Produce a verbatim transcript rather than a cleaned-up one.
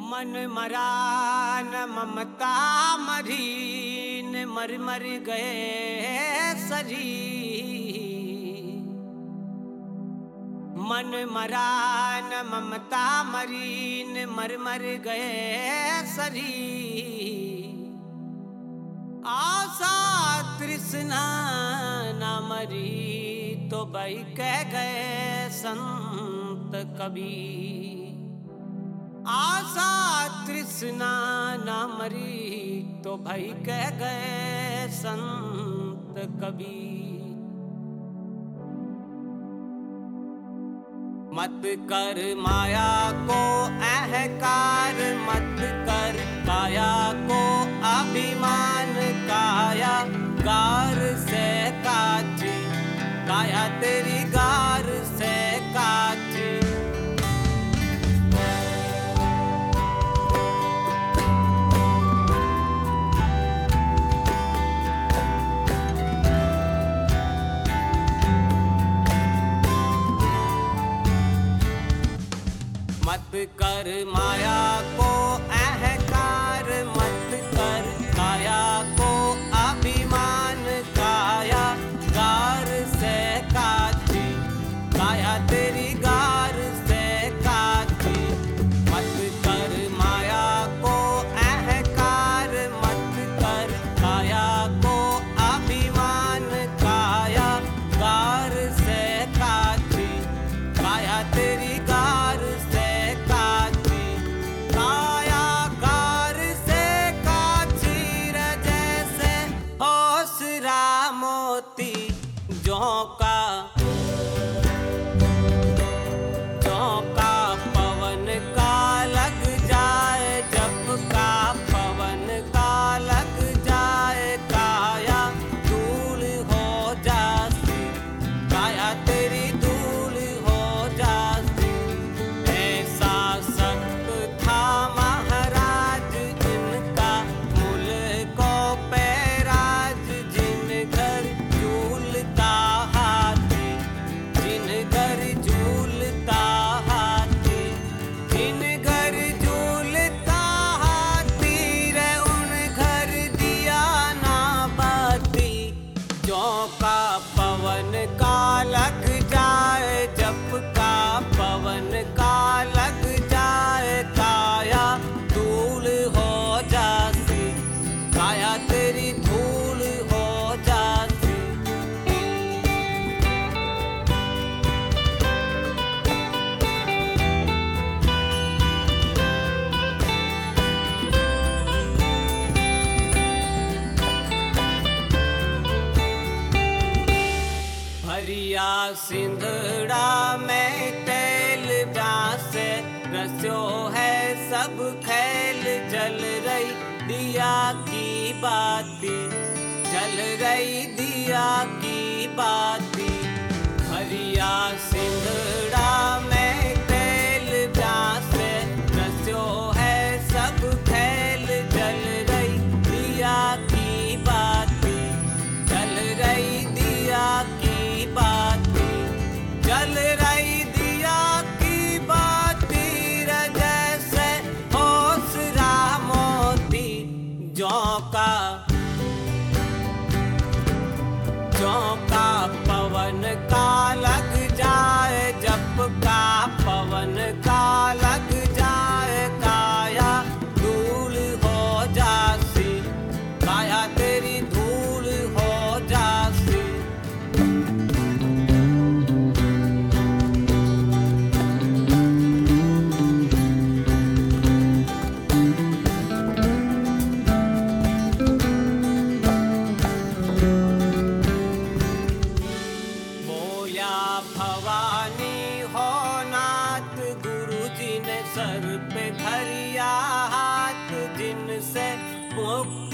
मन मरा न ममता मरी न मर मर गए सजी। मन मरा न ममता मरी न मर मर गए सरी। आशा तृष्णा न मरी तो भाई कह गए संत कबीर। आशा तृष्णा न मरी तो भाई कह गए संत कबीर। मत कर माया को अहंकार, मत कर काया को अभिमान। काया गार से काची, काया तेरी गार से काची। मत कर माया को अहंकार, मत कर काया को अभिमान। काया गार से काची, काया तेरी गार से काची। मत कर माया को अहंकार, मत कर काया को अभिमान। काया गार से काची, काया तेरी गार से काची। काया गार से काची रे जैसे ओसरा मोती। झोंका झोंका पवन का लग जाए, जब का पवन का लग जाए। काया धूल हो जाती, काया तेरी धूल हो जाती। ऐसा सख्त था महाराज जिनका मुल्कों पे राज। जिन घर झूलता हाथी, जिन घर झूलता हाथी, जिन घर झूलता हाथी रे उन घर दिया ना बाती। झोंका पवन का लग जाए, जब का पवन का लग जाए। काया धूल हो जाती, काया तेरी धूल हो जाती। भरिया सिंधड़ा में तेल ब्यासे, रस्यो है सब खेल। जल रही दिया की बाती, जल रही दिया की बाती। भरिया सिंधड़ा में तेल ब्यासे, रस्यो है सब खेल। जल रही दिया की बाती, जल रही दिया की बाती। जल रही दिया की बाती रे जैसे ओसरा मोती। झोंका झोंका पवन का लग जाए, जब का पवन का लग जाए। काया धूल हो जाती, काया तेरी धूल हो जाती। बोया भवानी हो नाथ, गुरु जी ने सर पे धरिया हाथ। जिनसे मुक्त